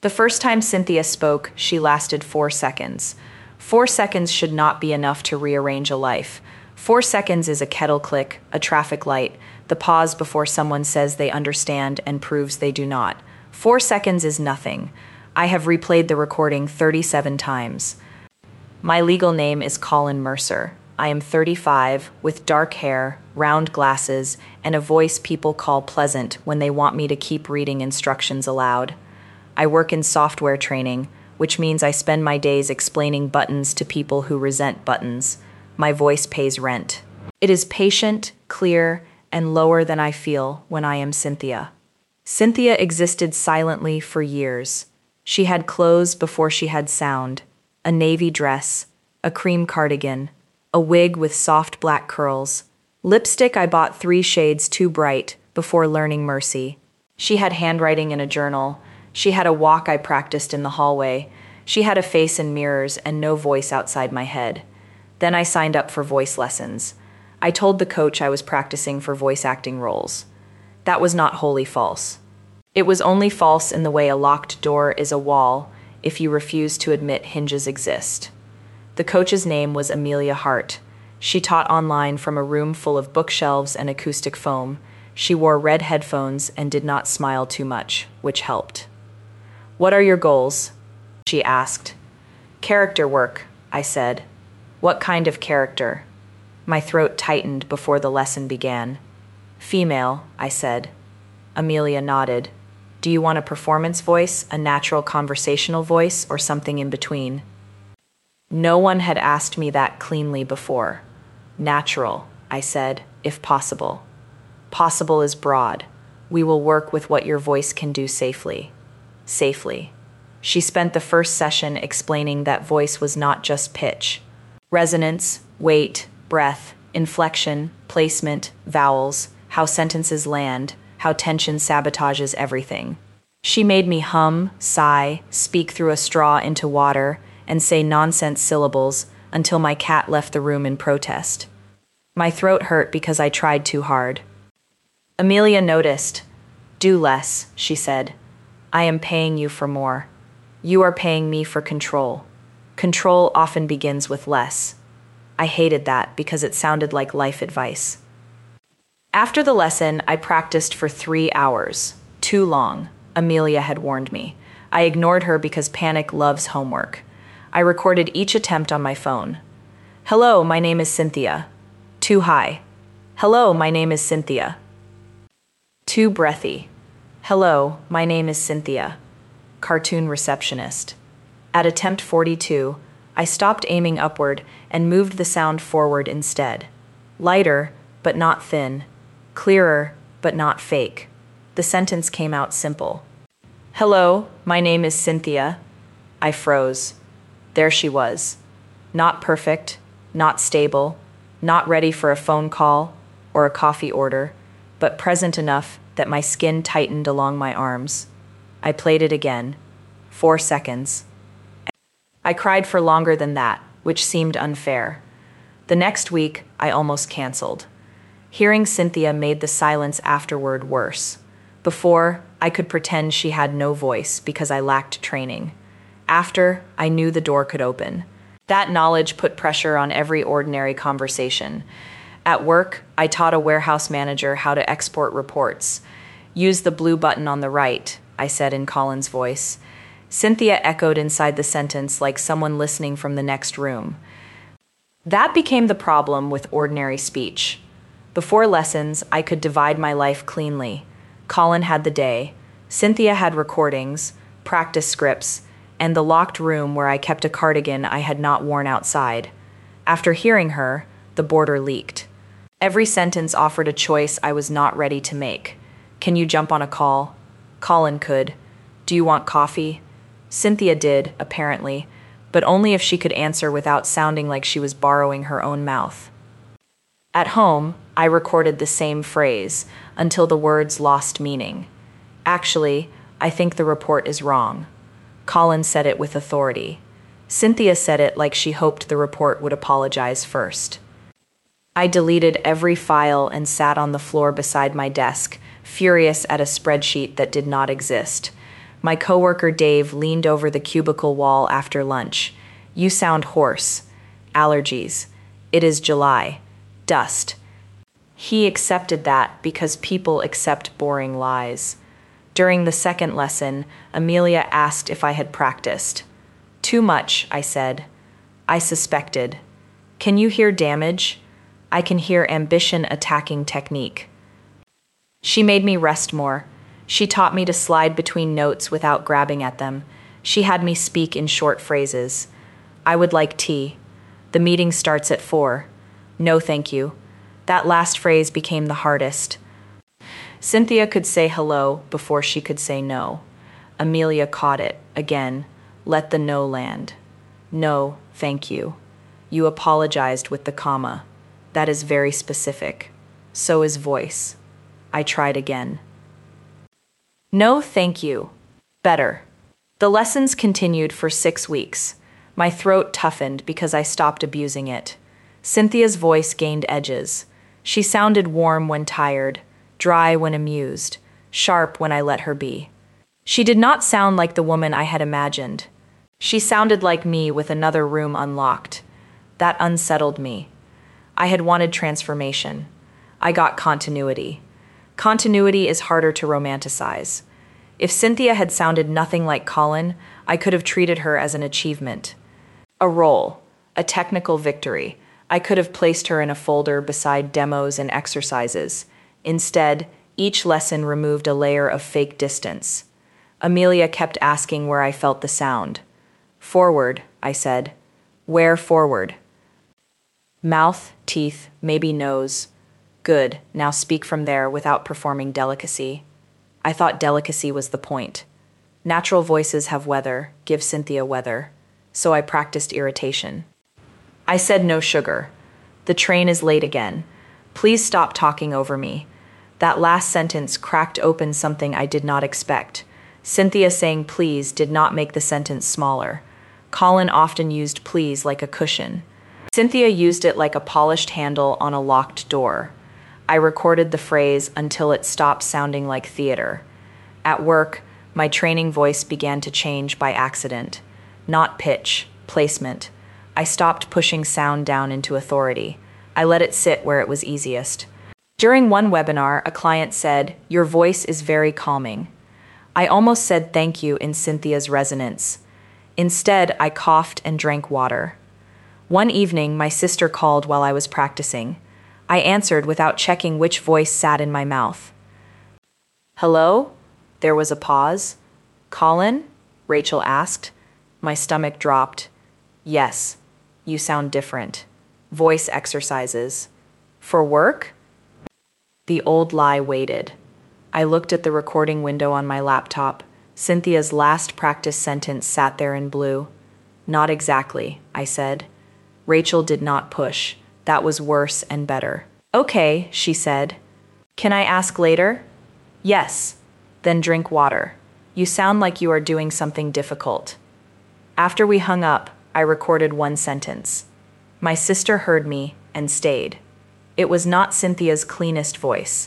The first time Cynthia spoke, she lasted 4 seconds. 4 seconds should not be enough to rearrange a life. 4 seconds is a kettle click, a traffic light, the pause before someone says they understand and proves they do not. 4 seconds is nothing. I have replayed the recording 37 times. My legal name is Colin Mercer. I am 35, with dark hair, round glasses, and a voice people call pleasant when they want me to keep reading instructions aloud. I work in software training, which means I spend my days explaining buttons to people who resent buttons. My voice pays rent. It is patient, clear, and lower than I feel when I am Cynthia. Cynthia existed silently for years. She had clothes before she had sound, a navy dress, a cream cardigan, a wig with soft black curls. Lipstick I bought 3 shades too bright before learning mercy. She had handwriting in a journal. She had a walk I practiced in the hallway. She had a face in mirrors and no voice outside my head. Then I signed up for voice lessons. I told the coach I was practicing for voice acting roles. That was not wholly false. It was only false in the way a locked door is a wall if you refuse to admit hinges exist. The coach's name was Amelia Hart. She taught online from a room full of bookshelves and acoustic foam. She wore red headphones and did not smile too much, which helped. "What are your goals?" she asked. "Character work," I said. "What kind of character?" My throat tightened before the lesson began. "Female," I said. Amelia nodded. "Do you want a performance voice, a natural conversational voice, or something in between?" No one had asked me that cleanly before. "Natural," I said, "if possible." Possible is broad. We will work with what your voice can do safely. Safely. She spent the first session explaining that voice was not just pitch. Resonance, weight, breath, inflection, placement, vowels, how sentences land, how tension sabotages everything. She made me hum, sigh, speak through a straw into water, and say nonsense syllables until my cat left the room in protest. My throat hurt because I tried too hard. Amelia noticed. "Do less," she said. "I am paying you for more. You are paying me for control. Control often begins with less." I hated that because it sounded like life advice. After the lesson, I practiced for 3 hours. Too long, Amelia had warned me. I ignored her because panic loves homework. I recorded each attempt on my phone. "Hello, my name is Cynthia." Too high. "Hello, my name is Cynthia." Too breathy. "Hello, my name is Cynthia." Cartoon receptionist. At attempt 42, I stopped aiming upward and moved the sound forward instead. Lighter, but not thin. Clearer, but not fake. The sentence came out simple. "Hello, my name is Cynthia." I froze. There she was. Not perfect, not stable, not ready for a phone call or a coffee order, but present enough that my skin tightened along my arms. I played it again. 4 seconds. I cried for longer than that, which seemed unfair. The next week, I almost canceled. Hearing Cynthia made the silence afterward worse. Before, I could pretend she had no voice because I lacked training. After, I knew the door could open. That knowledge put pressure on every ordinary conversation. At work, I taught a warehouse manager how to export reports. "Use the blue button on the right," I said in Colin's voice. Cynthia echoed inside the sentence like someone listening from the next room. That became the problem with ordinary speech. Before lessons, I could divide my life cleanly. Colin had the day. Cynthia had recordings, practice scripts, and the locked room where I kept a cardigan I had not worn outside. After hearing her, the border leaked. Every sentence offered a choice I was not ready to make. "Can you jump on a call?" Colin could. "Do you want coffee?" Cynthia did, apparently, but only if she could answer without sounding like she was borrowing her own mouth. At home, I recorded the same phrase until the words lost meaning. "Actually, I think the report is wrong." Colin said it with authority. Cynthia said it like she hoped the report would apologize first. I deleted every file and sat on the floor beside my desk, furious at a spreadsheet that did not exist. My coworker Dave leaned over the cubicle wall after lunch. You sound hoarse. Allergies. It is July. Dust. He accepted that because people accept boring lies. During the second lesson, Amelia asked if I had practiced. Too much, I said. I suspected. Can you hear damage? I can hear ambition attacking technique. She made me rest more. She taught me to slide between notes without grabbing at them. She had me speak in short phrases. I would like tea. The meeting starts at 4. No, thank you. That last phrase became the hardest. Cynthia could say hello before she could say no. Amelia caught it, again. Let the no land. No, thank you. You apologized with the comma. That is very specific. So is voice. I tried again. No, thank you. Better. The lessons continued for 6 weeks. My throat toughened because I stopped abusing it. Cynthia's voice gained edges. She sounded warm when tired, dry when amused, sharp when I let her be. She did not sound like the woman I had imagined. She sounded like me with another room unlocked. That unsettled me. I had wanted transformation. I got continuity. Continuity is harder to romanticize. If Cynthia had sounded nothing like Colin, I could have treated her as an achievement. A role, a technical victory. I could have placed her in a folder beside demos and exercises. Instead, each lesson removed a layer of fake distance. Amelia kept asking where I felt the sound. Forward, I said. Where forward? Mouth, teeth, maybe nose. Good, now speak from there without performing delicacy. I thought delicacy was the point. Natural voices have weather, give Cynthia weather. So I practiced irritation. I said no sugar. The train is late again. Please stop talking over me. That last sentence cracked open something I did not expect. Cynthia saying please did not make the sentence smaller. Colin often used please like a cushion. Cynthia used it like a polished handle on a locked door. I recorded the phrase until it stopped sounding like theater. At work, my training voice began to change by accident. Not pitch, placement. I stopped pushing sound down into authority. I let it sit where it was easiest. During one webinar, a client said, "Your voice is very calming." I almost said thank you in Cynthia's resonance. Instead, I coughed and drank water. One evening, my sister called while I was practicing. I answered without checking which voice sat in my mouth. Hello? There was a pause. Colin? Rachel asked. My stomach dropped. Yes, you sound different. Voice exercises. For work? The old lie waited. I looked at the recording window on my laptop. Cynthia's last practice sentence sat there in blue. Not exactly, I said. Rachel did not push. That was worse and better. Okay, she said. Can I ask later? Yes. Then drink water. You sound like you are doing something difficult. After we hung up, I recorded one sentence. My sister heard me and stayed. It was not Cynthia's cleanest voice.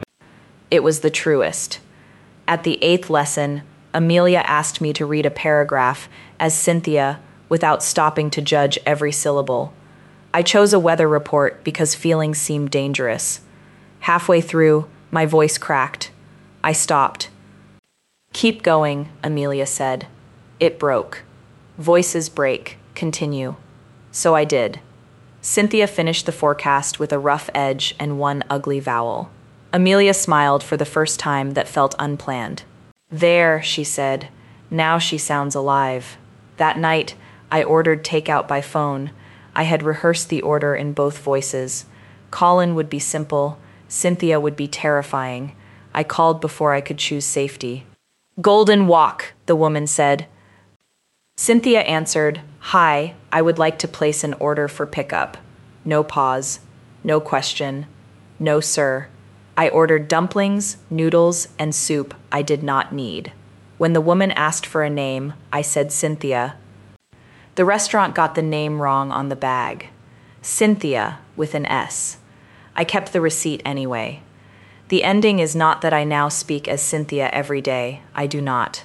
It was the truest. At the 8th lesson, Amelia asked me to read a paragraph as Cynthia, without stopping to judge every syllable. I chose a weather report because feelings seemed dangerous. Halfway through, my voice cracked. I stopped. Keep going, Amelia said. It broke. Voices break. Continue. So I did. Cynthia finished the forecast with a rough edge and one ugly vowel. Amelia smiled for the first time that felt unplanned. There, she said. Now she sounds alive. That night, I ordered takeout by phone. I had rehearsed the order in both voices. Colin would be simple. Cynthia would be terrifying. I called before I could choose safety. Golden Walk, the woman said. Cynthia answered, Hi, I would like to place an order for pickup. No pause. No question. No, sir. I ordered dumplings, noodles, and soup I did not need. When the woman asked for a name, I said Cynthia. The restaurant got the name wrong on the bag. Cynthia with an S. I kept the receipt anyway. The ending is not that I now speak as Cynthia every day. I do not.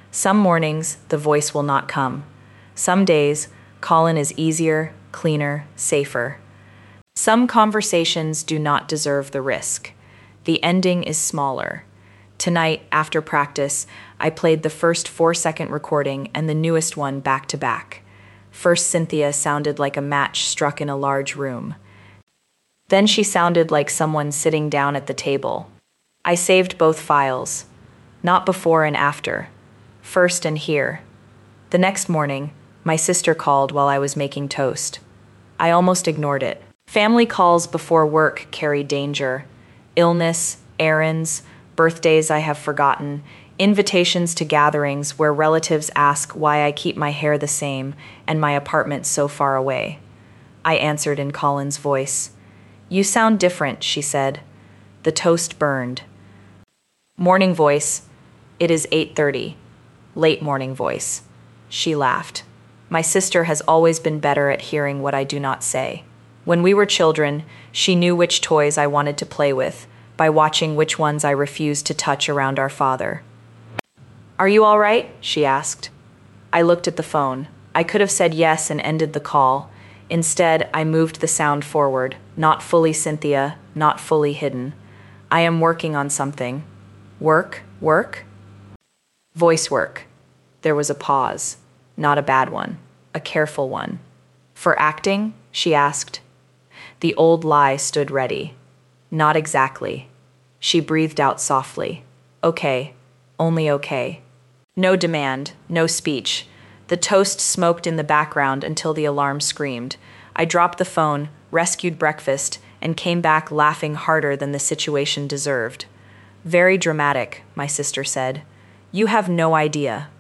Some mornings, the voice will not come. Some days, Colin is easier, cleaner, safer. Some conversations do not deserve the risk. The ending is smaller. Tonight, after practice, I played the first 4-second recording and the newest one back to back. First, Cynthia sounded like a match struck in a large room. Then she sounded like someone sitting down at the table. I saved both files. Not before and after. First and here. The next morning, my sister called while I was making toast. I almost ignored it. Family calls before work carry danger. Illness, errands, birthdays I have forgotten, invitations to gatherings where relatives ask why I keep my hair the same and my apartment so far away. I answered in Colin's voice. "You sound different," she said. The toast burned. Morning voice. "It is 8:30. Late morning voice." She laughed. My sister has always been better at hearing what I do not say. When we were children, she knew which toys I wanted to play with by watching which ones I refused to touch around our father. "Are you all right?" she asked. I looked at the phone. I could have said yes and ended the call. Instead, I moved the sound forward, not fully Cynthia, not fully hidden. "I am working on something." "Work? Work?" "Voice work." There was a pause. Not a bad one. A careful one. "For acting?" she asked. The old lie stood ready. "Not exactly." She breathed out softly. "Okay. Only okay." No demand, no speech. The toast smoked in the background until the alarm screamed. I dropped the phone, rescued breakfast, and came back laughing harder than the situation deserved. "Very dramatic," my sister said. "You have no idea."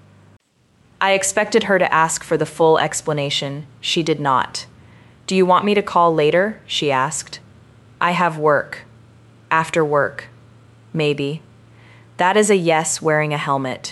I expected her to ask for the full explanation. She did not. "Do you want me to call later?" she asked. "I have work." "After work." "Maybe." "That is a yes wearing a helmet."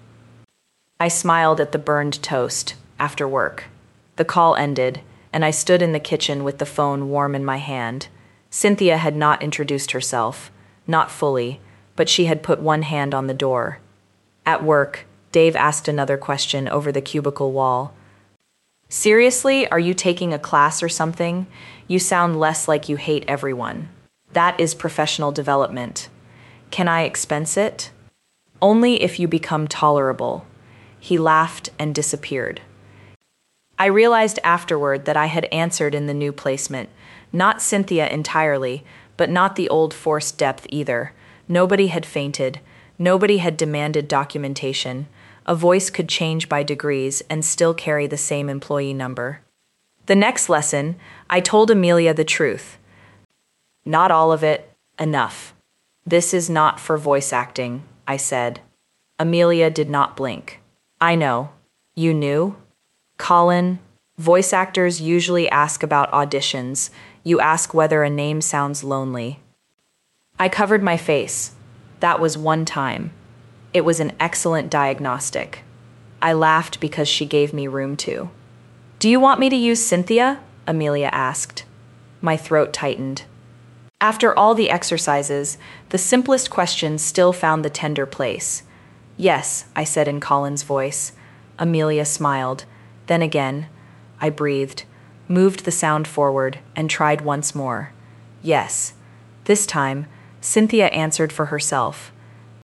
I smiled at the burned toast. After work. The call ended, and I stood in the kitchen with the phone warm in my hand. Cynthia had not introduced herself. Not fully, but she had put one hand on the door. At work, Dave asked another question over the cubicle wall. "Seriously, are you taking a class or something? You sound less like you hate everyone." "That is professional development." "Can I expense it?" "Only if you become tolerable." He laughed and disappeared. I realized afterward that I had answered in the new placement. Not Cynthia entirely, but not the old forced depth either. Nobody had fainted. Nobody had demanded documentation. A voice could change by degrees and still carry the same employee number. The next lesson, I told Amelia the truth. "Not all of it. Enough. This is not for voice acting," I said. Amelia did not blink. "I know. You knew?" "Colin, voice actors usually ask about auditions. You ask whether a name sounds lonely." I covered my face. That was one time. It was an excellent diagnostic. I laughed because she gave me room to. "Do you want me to use Cynthia?" Amelia asked. My throat tightened. After all the exercises, the simplest questions still found the tender place. "Yes," I said in Colin's voice. Amelia smiled. Then again, I breathed, moved the sound forward, and tried once more. "Yes." This time, Cynthia answered for herself.